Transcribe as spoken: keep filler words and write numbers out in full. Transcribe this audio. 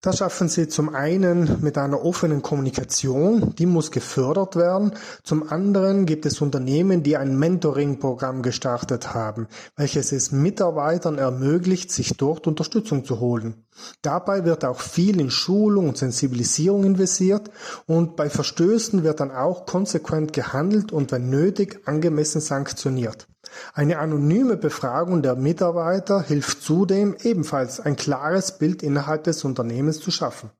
Das schaffen sie zum einen mit einer offenen Kommunikation, die muss gefördert werden. Zum anderen gibt es Unternehmen, die ein Mentoring-Programm gestartet haben, welches es Mitarbeitern ermöglicht, sich dort Unterstützung zu holen. Dabei wird auch viel in Schulung und Sensibilisierung investiert und bei Verstößen wird dann auch konsequent gehandelt und wenn nötig angemessen sanktioniert. Eine anonyme Befragung der Mitarbeiter hilft zudem ebenfalls ein klares Bild innerhalb des Unternehmens zu schaffen.